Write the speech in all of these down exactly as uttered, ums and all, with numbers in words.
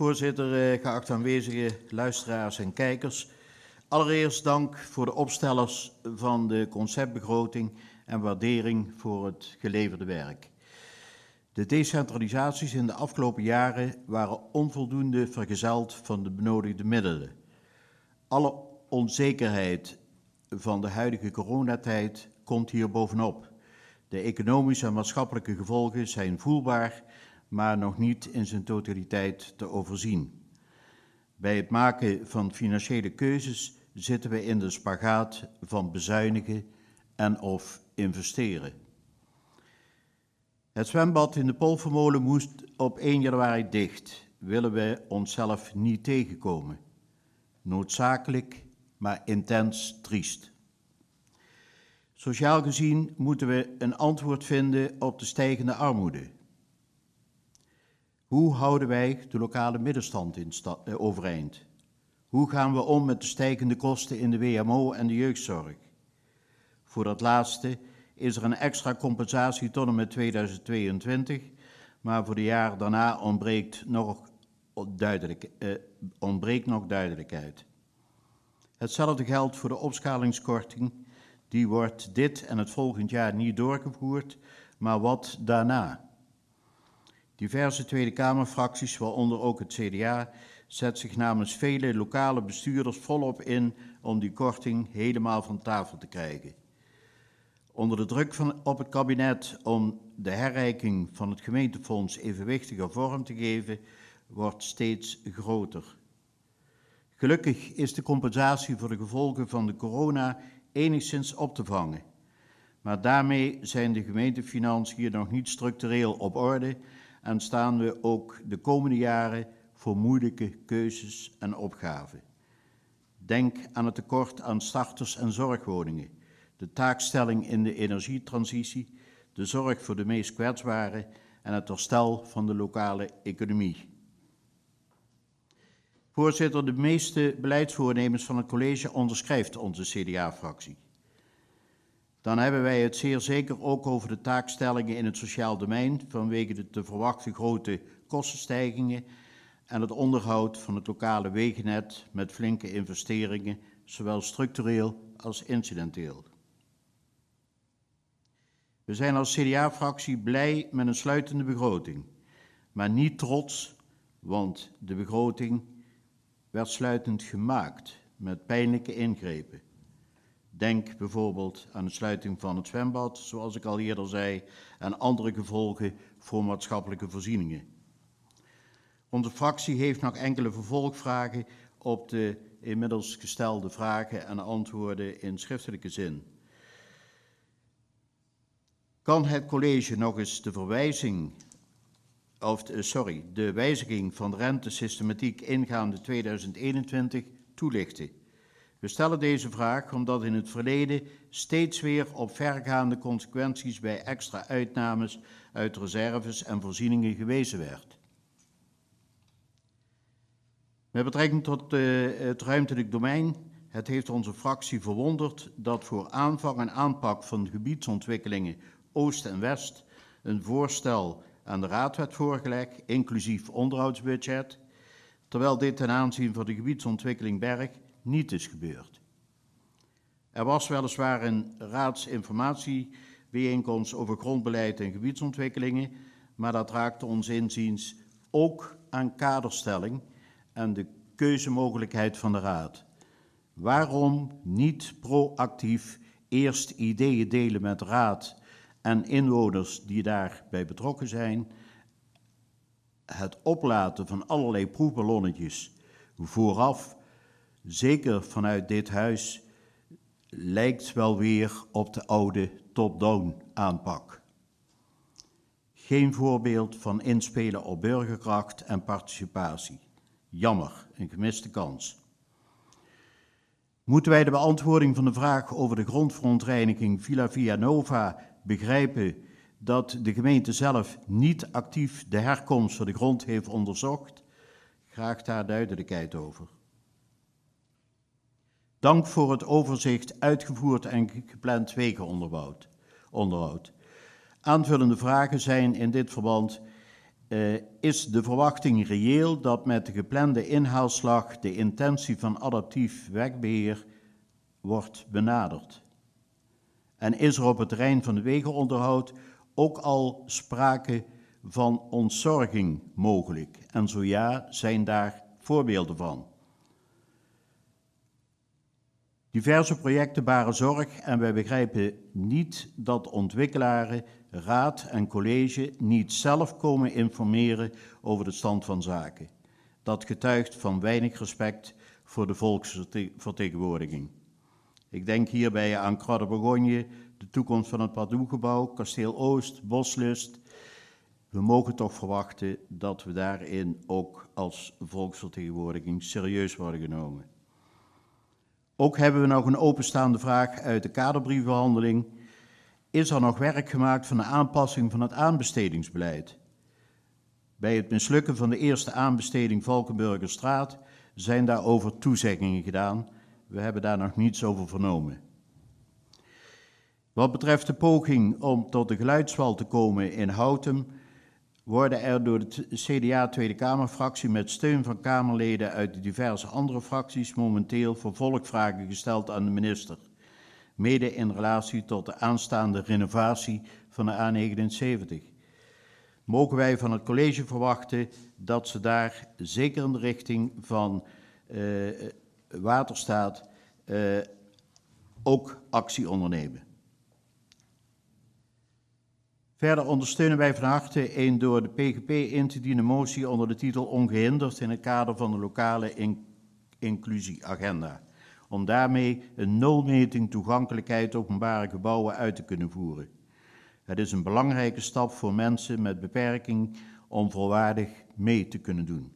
Voorzitter, geachte aanwezigen, luisteraars en kijkers. Allereerst dank voor de opstellers van de conceptbegroting en waardering voor het geleverde werk. De decentralisaties in de afgelopen jaren waren onvoldoende vergezeld van de benodigde middelen. Alle onzekerheid van de huidige coronatijd komt hier bovenop. De economische en maatschappelijke gevolgen zijn voelbaar, maar nog niet in zijn totaliteit te overzien. Bij het maken van financiële keuzes zitten we in de spagaat van bezuinigen en of investeren. Het zwembad in de Polvermolen moest op één januari dicht. Willen we onszelf niet tegenkomen. Noodzakelijk, maar intens triest. Sociaal gezien moeten we een antwoord vinden op de stijgende armoede. Hoe houden wij de lokale middenstand in sta- eh, overeind? Hoe gaan we om met de stijgende kosten in de W M O en de jeugdzorg? Voor dat laatste is er een extra compensatie tot en met tweeduizend tweeëntwintig, maar voor de jaren daarna ontbreekt nog, duidelijk, eh, ontbreekt nog duidelijkheid. Hetzelfde geldt voor de opschalingskorting. Die wordt dit en het volgend jaar niet doorgevoerd, maar wat daarna? Diverse Tweede Kamerfracties, waaronder ook het C D A, zet zich namens vele lokale bestuurders volop in om die korting helemaal van tafel te krijgen. Onder de druk van, op het kabinet om de herrijking van het gemeentefonds evenwichtiger vorm te geven, wordt steeds groter. Gelukkig is de compensatie voor de gevolgen van de corona enigszins op te vangen. Maar daarmee zijn de gemeentefinanciën nog niet structureel op orde en staan we ook de komende jaren voor moeilijke keuzes en opgaven. Denk aan het tekort aan starters- en zorgwoningen, de taakstelling in de energietransitie, de zorg voor de meest kwetsbaren en het herstel van de lokale economie. Voorzitter, de meeste beleidsvoornemens van het college onderschrijft onze C D A-fractie. Dan hebben wij het zeer zeker ook over de taakstellingen in het sociaal domein vanwege de te verwachten grote kostenstijgingen en het onderhoud van het lokale wegennet met flinke investeringen, zowel structureel als incidenteel. We zijn als C D A-fractie blij met een sluitende begroting, maar niet trots, want de begroting werd sluitend gemaakt met pijnlijke ingrepen. Denk bijvoorbeeld aan de sluiting van het zwembad, zoals ik al eerder zei, en andere gevolgen voor maatschappelijke voorzieningen. Onze fractie heeft nog enkele vervolgvragen op de inmiddels gestelde vragen en antwoorden in schriftelijke zin. Kan het college nog eens de verwijzing, of de, sorry, de wijziging van de rentesystematiek ingaande tweeduizend eenentwintig toelichten? We stellen deze vraag omdat in het verleden steeds weer op vergaande consequenties bij extra uitnames uit reserves en voorzieningen gewezen werd. Met betrekking tot uh, het ruimtelijk domein, het heeft onze fractie verwonderd dat voor aanvang en aanpak van gebiedsontwikkelingen Oost en West een voorstel aan de Raad werd voorgelegd, inclusief onderhoudsbudget, terwijl dit ten aanzien van de gebiedsontwikkeling Berg niet is gebeurd. Er was weliswaar een raadsinformatiebijeenkomst over grondbeleid en gebiedsontwikkelingen, maar dat raakte ons inziens ook aan kaderstelling en de keuzemogelijkheid van de Raad. Waarom niet proactief eerst ideeën delen met de Raad en inwoners die daarbij betrokken zijn, het oplaten van allerlei proefballonnetjes vooraf, zeker vanuit dit huis, lijkt wel weer op de oude top-down aanpak. Geen voorbeeld van inspelen op burgerkracht en participatie. Jammer, een gemiste kans. Moeten wij de beantwoording van de vraag over de grondverontreiniging Villa Vianova begrijpen dat de gemeente zelf niet actief de herkomst van de grond heeft onderzocht? Graag daar duidelijkheid over. Dank voor het overzicht uitgevoerd en gepland wegenonderhoud. Aanvullende vragen zijn in dit verband: uh, is de verwachting reëel dat met de geplande inhaalslag de intentie van adaptief wegbeheer wordt benaderd? En is er op het terrein van de wegenonderhoud ook al sprake van ontzorging mogelijk? En zo ja, zijn daar voorbeelden van? Diverse projecten baren zorg en wij begrijpen niet dat ontwikkelaren, raad en college niet zelf komen informeren over de stand van zaken. Dat getuigt van weinig respect voor de volksvertegenwoordiging. Ik denk hierbij aan Croix de Bourgogne, de toekomst van het Pardoux-gebouw, Kasteel Oost, Boslust. We mogen toch verwachten dat we daarin ook als volksvertegenwoordiging serieus worden genomen. Ook hebben we nog een openstaande vraag uit de kaderbrievenbehandeling. Is er nog werk gemaakt van de aanpassing van het aanbestedingsbeleid? Bij het mislukken van de eerste aanbesteding Valkenburgerstraat zijn daarover toezeggingen gedaan. We hebben daar nog niets over vernomen. Wat betreft de poging om tot de geluidswal te komen in Houten, worden er door de C D A Tweede Kamerfractie met steun van Kamerleden uit de diverse andere fracties momenteel vervolgvragen gesteld aan de minister, mede in relatie tot de aanstaande renovatie van de A negenenzeventig. Mogen wij van het college verwachten dat ze daar, zeker in de richting van uh, Waterstaat, uh, ook actie ondernemen? Verder ondersteunen wij van harte een door de P G P in te dienen motie onder de titel Ongehinderd in het kader van de lokale in inclusieagenda, om daarmee een nulmeting toegankelijkheid openbare gebouwen uit te kunnen voeren. Het is een belangrijke stap voor mensen met beperking om volwaardig mee te kunnen doen.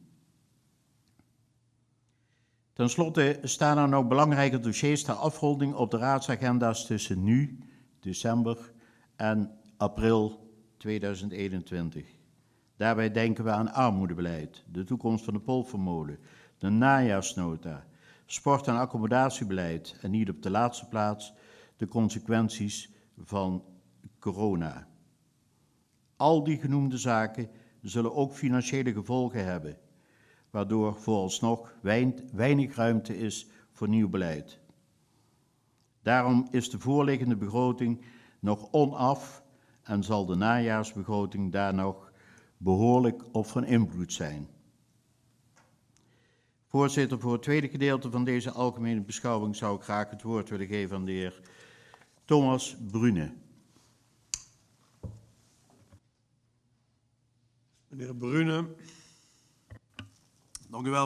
Ten slotte staan er nog belangrijke dossiers ter afronding op de raadsagenda's tussen nu, december en april tweeduizend eenentwintig. Daarbij denken we aan armoedebeleid, de toekomst van de Polvermolen, de najaarsnota, sport- en accommodatiebeleid en niet op de laatste plaats de consequenties van corona. Al die genoemde zaken zullen ook financiële gevolgen hebben, waardoor vooralsnog weinig ruimte is voor nieuw beleid. Daarom is de voorliggende begroting nog onaf en zal de najaarsbegroting daar nog behoorlijk op van invloed zijn. Voorzitter, voor het tweede gedeelte van deze algemene beschouwing zou ik graag het woord willen geven aan de heer Thomas Brune. Meneer Brune, dank u wel.